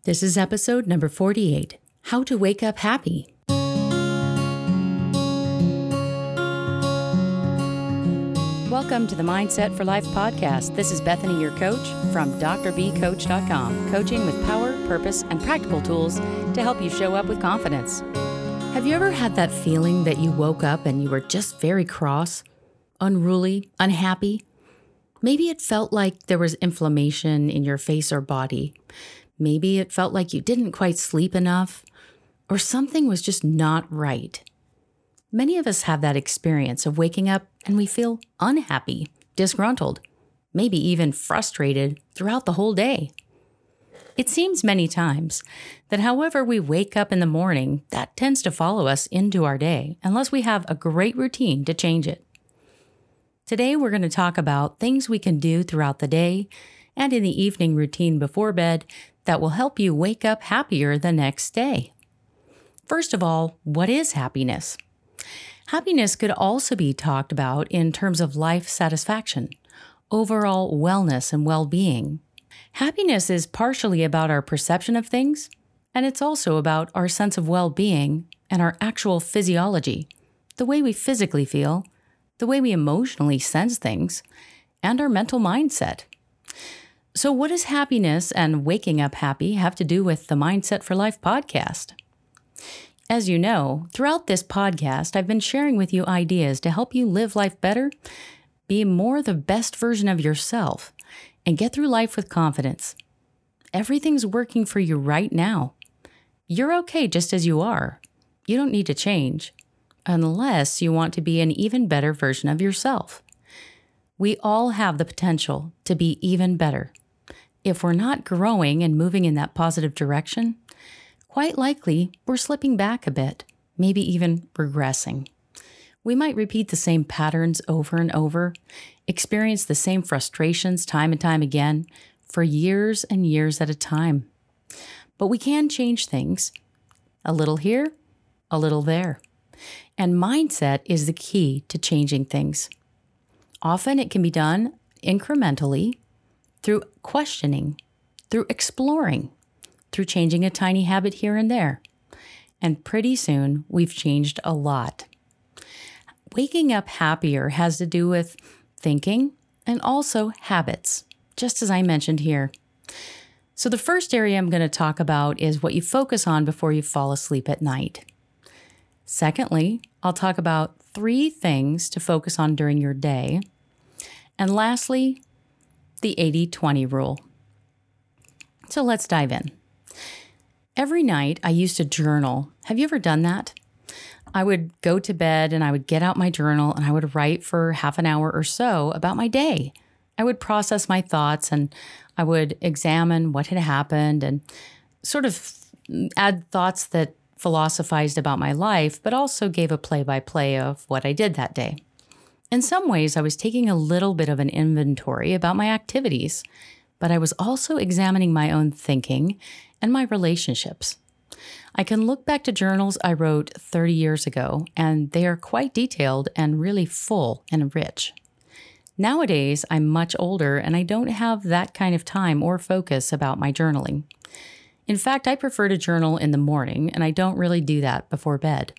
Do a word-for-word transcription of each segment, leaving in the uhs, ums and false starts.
This is episode number forty-eight, How to Wake Up Happy. Welcome to the Mindset for Life podcast. This is Bethany, your coach from d r b coach dot com, coaching with power, purpose, and practical tools to help you show up with confidence. Have you ever had that feeling that you woke up and you were just very cross, unruly, unhappy? Maybe it felt like there was inflammation in your face or body. Maybe it felt like you didn't quite sleep enough, or something was just not right. Many of us have that experience of waking up and we feel unhappy, disgruntled, maybe even frustrated throughout the whole day. It seems many times that however we wake up in the morning, that tends to follow us into our day, unless we have a great routine to change it. Today, we're going to talk about things we can do throughout the day and in the evening routine before bed that will help you wake up happier the next day. First of all, what is happiness? Happiness could also be talked about in terms of life satisfaction, overall wellness and well-being. Happiness is partially about our perception of things, and it's also about our sense of well-being and our actual physiology, the way we physically feel, the way we emotionally sense things, and our mental mindset. So what does happiness and waking up happy have to do with the Mindset for Life podcast? As you know, throughout this podcast, I've been sharing with you ideas to help you live life better, be more the best version of yourself, and get through life with confidence. Everything's working for you right now. You're okay just as you are. You don't need to change, unless you want to be an even better version of yourself. We all have the potential to be even better. If we're not growing and moving in that positive direction, quite likely we're slipping back a bit, maybe even regressing. We might repeat the same patterns over and over, experience the same frustrations time and time again for years and years at a time. But we can change things, a little here, a little there. And mindset is the key to changing things. Often it can be done incrementally through questioning, through exploring, through changing a tiny habit here and there. And pretty soon, we've changed a lot. Waking up happier has to do with thinking and also habits, just as I mentioned here. So the first area I'm going to talk about is what you focus on before you fall asleep at night. Secondly, I'll talk about three things to focus on during your day. And lastly, the eighty twenty rule. So let's dive in. Every night I used to journal. Have you ever done that? I would go to bed and I would get out my journal and I would write for half an hour or so about my day. I would process my thoughts and I would examine what had happened and sort of add thoughts that philosophized about my life, but also gave a play-by-play of what I did that day. In some ways, I was taking a little bit of an inventory about my activities, but I was also examining my own thinking and my relationships. I can look back to journals I wrote thirty years ago, and they are quite detailed and really full and rich. Nowadays, I'm much older, and I don't have that kind of time or focus about my journaling. In fact, I prefer to journal in the morning, and I don't really do that before bed.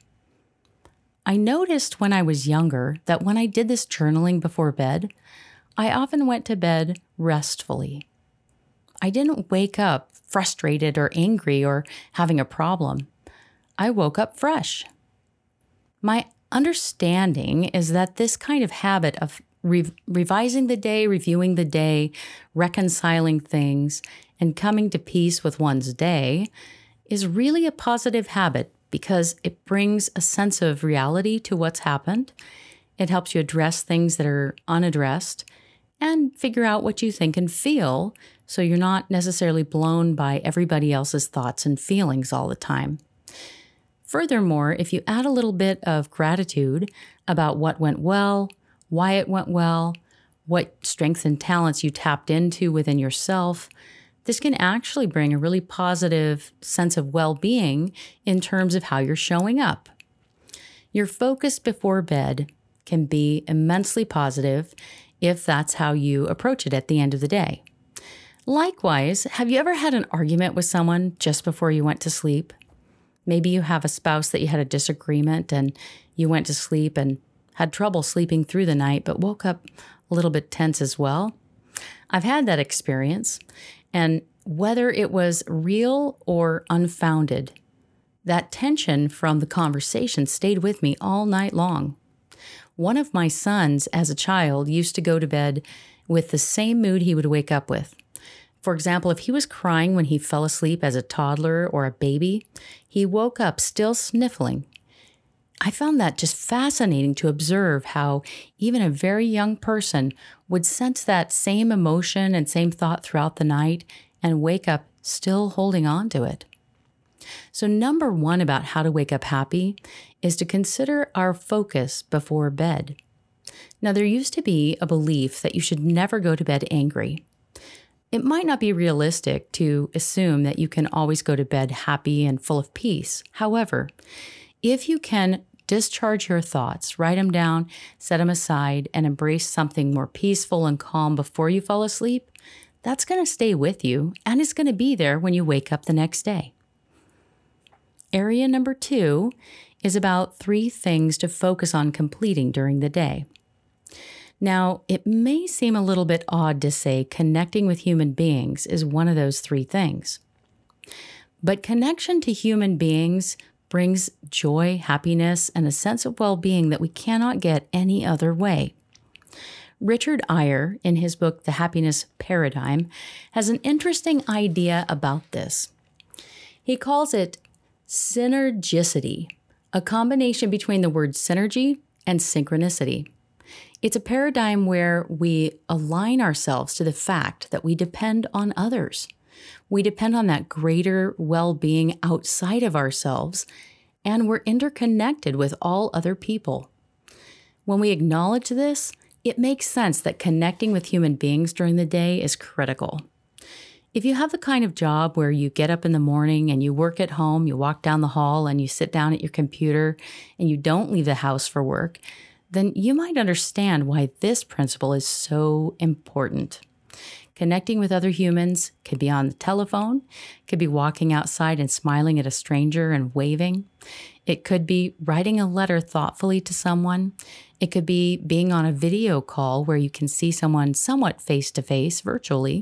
I noticed when I was younger that when I did this journaling before bed, I often went to bed restfully. I didn't wake up frustrated or angry or having a problem. I woke up fresh. My understanding is that this kind of habit of re- revising the day, reviewing the day, reconciling things, and coming to peace with one's day is really a positive habit because it brings a sense of reality to what's happened. It helps you address things that are unaddressed and figure out what you think and feel so you're not necessarily blown by everybody else's thoughts and feelings all the time. Furthermore, if you add a little bit of gratitude about what went well, why it went well, what strengths and talents you tapped into within yourself, this can actually bring a really positive sense of well-being in terms of how you're showing up. Your focus before bed can be immensely positive if that's how you approach it at the end of the day. Likewise, have you ever had an argument with someone just before you went to sleep? Maybe you have a spouse that you had a disagreement and you went to sleep and had trouble sleeping through the night, but woke up a little bit tense as well. I've had that experience, and whether it was real or unfounded, that tension from the conversation stayed with me all night long. One of my sons, as a child, used to go to bed with the same mood he would wake up with. For example, if he was crying when he fell asleep as a toddler or a baby, he woke up still sniffling. I found that just fascinating to observe how even a very young person would sense that same emotion and same thought throughout the night and wake up still holding on to it. So number one about how to wake up happy is to consider our focus before bed. Now, there used to be a belief that you should never go to bed angry. It might not be realistic to assume that you can always go to bed happy and full of peace. However, if you can discharge your thoughts, write them down, set them aside, and embrace something more peaceful and calm before you fall asleep, that's going to stay with you and it's going to be there when you wake up the next day. Area number two is about three things to focus on completing during the day. Now, it may seem a little bit odd to say connecting with human beings is one of those three things. But connection to human beings brings joy, happiness, and a sense of well-being that we cannot get any other way. Richard Eyre, in his book, The Happiness Paradigm, has an interesting idea about this. He calls it synergicity, a combination between the word synergy and synchronicity. It's a paradigm where we align ourselves to the fact that we depend on others. We depend on that greater well-being outside of ourselves, and we're interconnected with all other people. When we acknowledge this, it makes sense that connecting with human beings during the day is critical. If you have the kind of job where you get up in the morning and you work at home, you walk down the hall and you sit down at your computer and you don't leave the house for work, then you might understand why this principle is so important. Connecting with other humans could be on the telephone, could be walking outside and smiling at a stranger and waving. It could be writing a letter thoughtfully to someone. It could be being on a video call where you can see someone somewhat face-to-face virtually.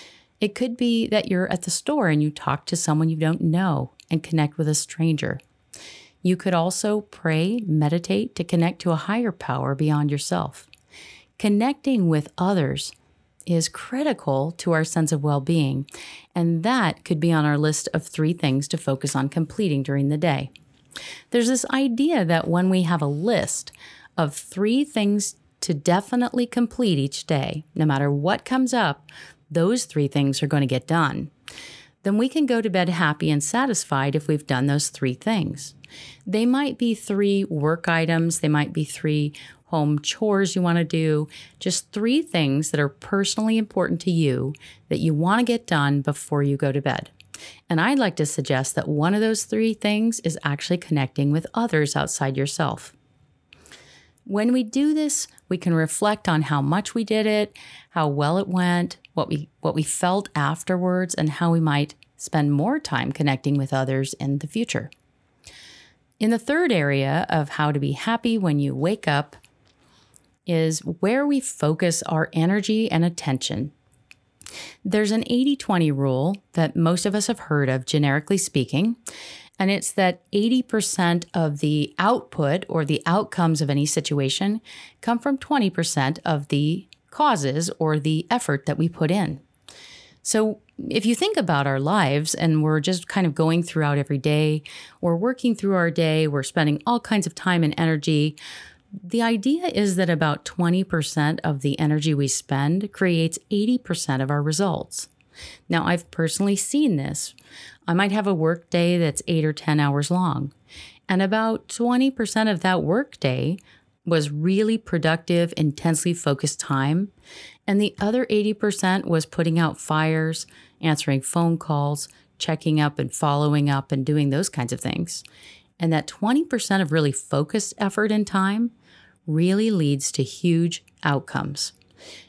It could be that you're at the store and you talk to someone you don't know and connect with a stranger. You could also pray, meditate to connect to a higher power beyond yourself. Connecting with others is critical to our sense of well-being, and that could be on our list of three things to focus on completing during the day. There's this idea that when we have a list of three things to definitely complete each day, no matter what comes up, those three things are going to get done. Then we can go to bed happy and satisfied if we've done those three things. They might be three work items, they might be three home chores you want to do, just three things that are personally important to you that you want to get done before you go to bed. And I'd like to suggest that one of those three things is actually connecting with others outside yourself. When we do this, we can reflect on how much we did it, how well it went, what we what we felt afterwards, and how we might spend more time connecting with others in the future. In the third area of how to be happy when you wake up is where we focus our energy and attention. There's an eighty twenty rule that most of us have heard of, generically speaking, and it's that eighty percent of the output or the outcomes of any situation come from twenty percent of the causes or the effort that we put in. So if you think about our lives and we're just kind of going throughout every day, we're working through our day, we're spending all kinds of time and energy, the idea is that about twenty percent of the energy we spend creates eighty percent of our results. Now, I've personally seen this. I might have a work day that's eight or ten hours long, and about twenty percent of that work day was really productive, intensely focused time, and the other eighty percent was putting out fires, answering phone calls, checking up and following up and doing those kinds of things. And that twenty percent of really focused effort and time really leads to huge outcomes.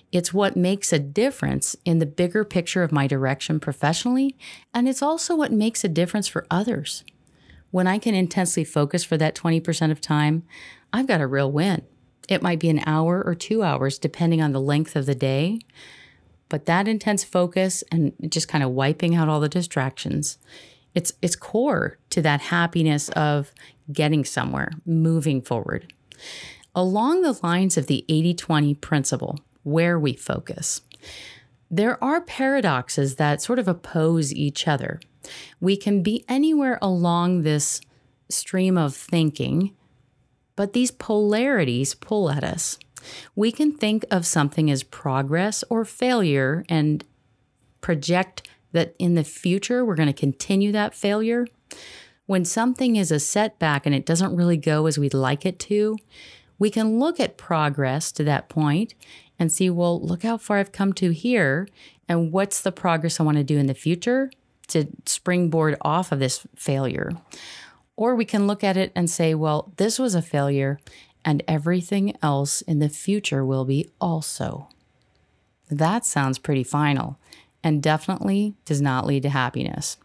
It's what makes a difference in the bigger picture of my direction professionally, and it's also what makes a difference for others. When I can intensely focus for that twenty percent of time, I've got a real win. It might be an hour or two hours, depending on the length of the day. But that intense focus and just kind of wiping out all the distractions, it's it's core to that happiness of getting somewhere, moving forward. Along the lines of the eighty twenty principle, where we focus, there are paradoxes that sort of oppose each other. We can be anywhere along this stream of thinking, but these polarities pull at us. We can think of something as progress or failure and project that in the future we're going to continue that failure. When something is a setback and it doesn't really go as we'd like it to, we can look at progress to that point and see, well, look how far I've come to here, and what's the progress I want to do in the future to springboard off of this failure. Or we can look at it and say, well, this was a failure, and everything else in the future will be also. That sounds pretty final and definitely does not lead to happiness.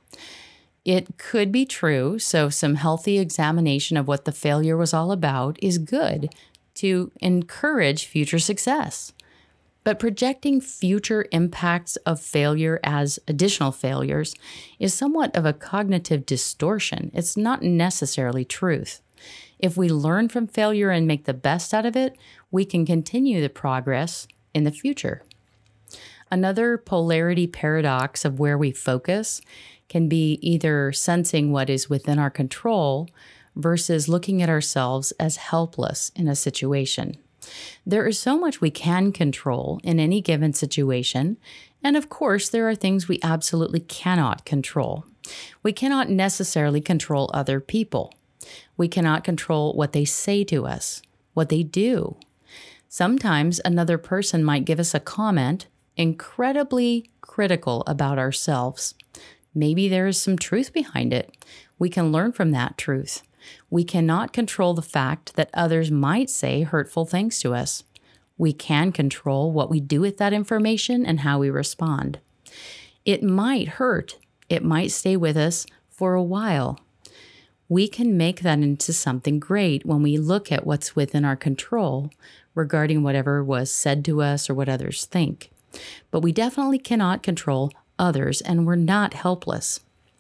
It could be true, so some healthy examination of what the failure was all about is good to encourage future success. But projecting future impacts of failure as additional failures is somewhat of a cognitive distortion. It's not necessarily truth. If we learn from failure and make the best out of it, we can continue the progress in the future. Another polarity paradox of where we focus can be either sensing what is within our control versus looking at ourselves as helpless in a situation. There is so much we can control in any given situation, and of course, there are things we absolutely cannot control. We cannot necessarily control other people. We cannot control what they say to us, what they do. Sometimes another person might give us a comment incredibly critical about ourselves. Maybe there is some truth behind it. We can learn from that truth. We cannot control the fact that others might say hurtful things to us. We can control what we do with that information and how we respond. It might hurt. It might stay with us for a while. We can make that into something great when we look at what's within our control regarding whatever was said to us or what others think. But we definitely cannot control others, and we're not helpless.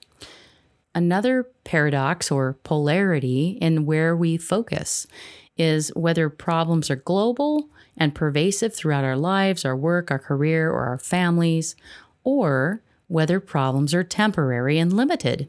Another paradox or polarity in where we focus is whether problems are global and pervasive throughout our lives, our work, our career, or our families, or whether problems are temporary and limited.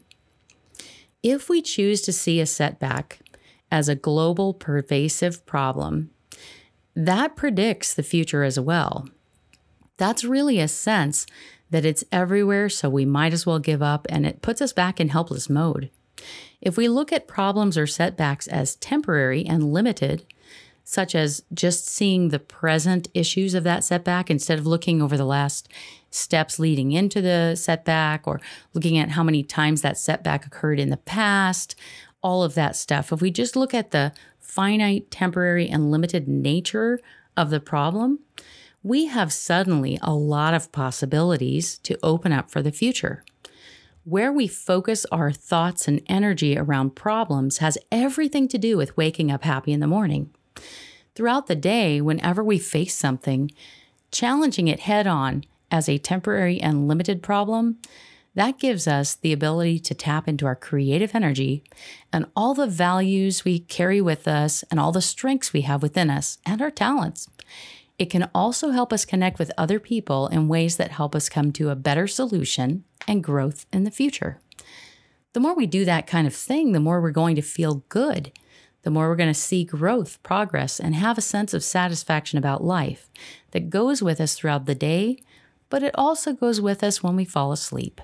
If we choose to see a setback as a global, pervasive problem, that predicts the future as well. That's really a sense that it's everywhere, so we might as well give up, and it puts us back in helpless mode. If we look at problems or setbacks as temporary and limited, such as just seeing the present issues of that setback instead of looking over the last steps leading into the setback or looking at how many times that setback occurred in the past, all of that stuff. If we just look at the finite, temporary, and limited nature of the problem, we have suddenly a lot of possibilities to open up for the future. Where we focus our thoughts and energy around problems has everything to do with waking up happy in the morning. Throughout the day, whenever we face something, challenging it head on as a temporary and limited problem, that gives us the ability to tap into our creative energy and all the values we carry with us and all the strengths we have within us and our talents. It can also help us connect with other people in ways that help us come to a better solution and growth in the future. The more we do that kind of thing, the more we're going to feel good. The more we're going to see growth, progress, and have a sense of satisfaction about life that goes with us throughout the day, but it also goes with us when we fall asleep.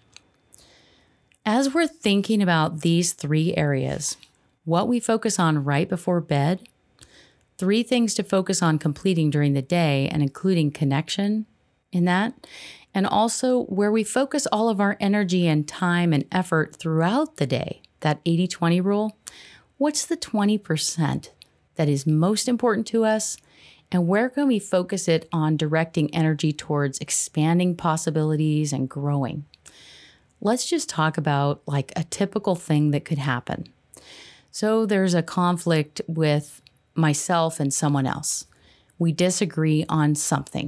As we're thinking about these three areas, what we focus on right before bed, three things to focus on completing during the day and including connection in that, and also where we focus all of our energy and time and effort throughout the day, that eighty twenty rule, what's the twenty percent that is most important to us, And where can we focus it on directing energy towards expanding possibilities and growing? Let's just talk about like a typical thing that could happen. So there's a conflict with myself and someone else. We disagree on something,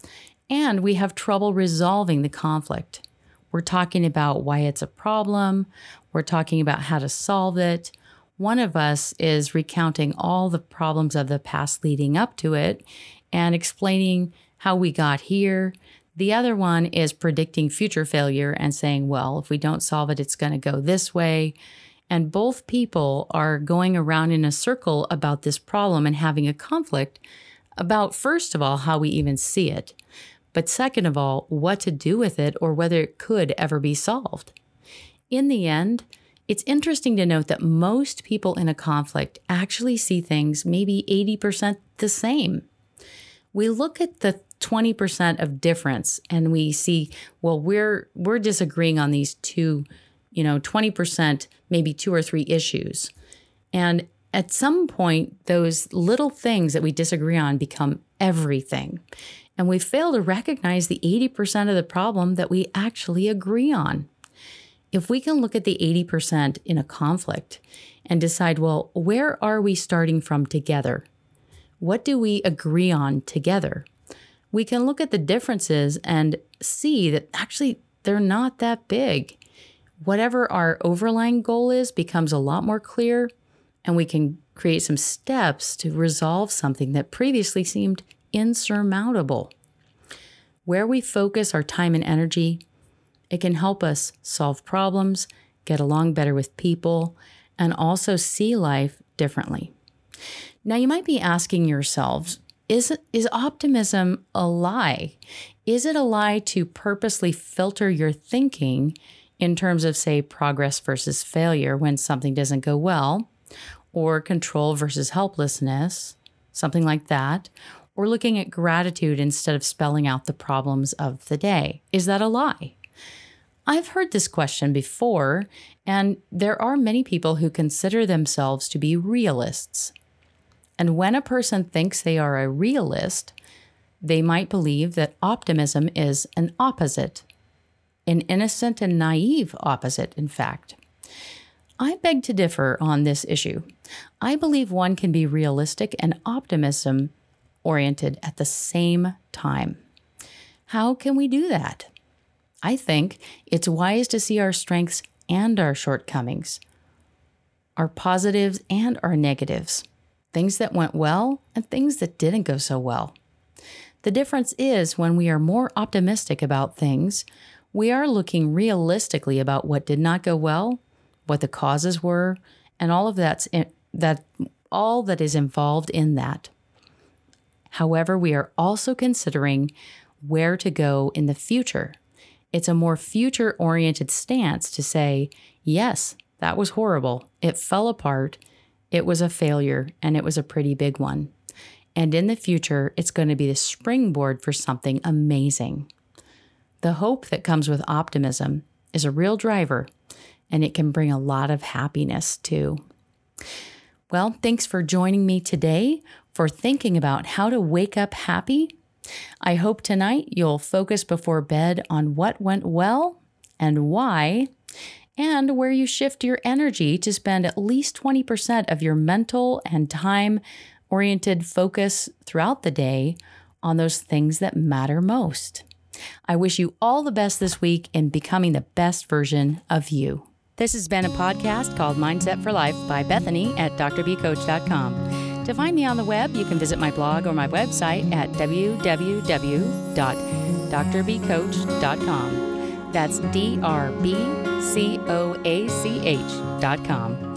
and we have trouble resolving the conflict. We're talking about why it's a problem. We're talking about how to solve it. One of us is recounting all the problems of the past leading up to it and explaining how we got here. The other one is predicting future failure and saying, well, if we don't solve it, it's going to go this way. And both people are going around in a circle about this problem and having a conflict about, first of all, how we even see it, but second of all, what to do with it or whether it could ever be solved. In the end, it's interesting to note that most people in a conflict actually see things maybe eighty percent the same. We look at the twenty percent of difference and we see, well, we're we're disagreeing on these two, you know, twenty percent, maybe two or three issues. And at some point, those little things that we disagree on become everything. And we fail to recognize the eighty percent of the problem that we actually agree on. If we can look at the eighty percent in a conflict and decide, well, where are we starting from together? What do we agree on together? We can look at the differences and see that actually they're not that big. Whatever our overlying goal is becomes a lot more clear, and we can create some steps to resolve something that previously seemed insurmountable. Where we focus our time and energy, it can help us solve problems, get along better with people, and also see life differently. Now, you might be asking yourselves, is, is optimism a lie? Is it a lie to purposely filter your thinking in terms of, say, progress versus failure when something doesn't go well, or control versus helplessness, something like that, or looking at gratitude instead of spelling out the problems of the day? Is that a lie? I've heard this question before, and there are many people who consider themselves to be realists. And when a person thinks they are a realist, they might believe that optimism is an opposite, an innocent and naive opposite, in fact. I beg to differ on this issue. I believe one can be realistic and optimism-oriented at the same time. How can we do that? I think it's wise to see our strengths and our shortcomings, our positives and our negatives, things that went well and things that didn't go so well. The difference is when we are more optimistic about things, we are looking realistically about what did not go well, what the causes were, and all of that's in, that all that is involved in that. However, we are also considering where to go in the future. It's a more future-oriented stance to say, yes, that was horrible. It fell apart. It was a failure, and it was a pretty big one. And in the future, it's going to be the springboard for something amazing. The hope that comes with optimism is a real driver, and it can bring a lot of happiness too. Well, thanks for joining me today for thinking about how to wake up happy. I hope tonight you'll focus before bed on what went well and why, and where you shift your energy to spend at least twenty percent of your mental and time-oriented focus throughout the day on those things that matter most. I wish you all the best this week in becoming the best version of you. This has been a podcast called Mindset for Life by Bethany at D R B coach dot com. To find me on the web, you can visit my blog or my website at w w w dot d r b coach dot com. That's D R B C O A C H dot com.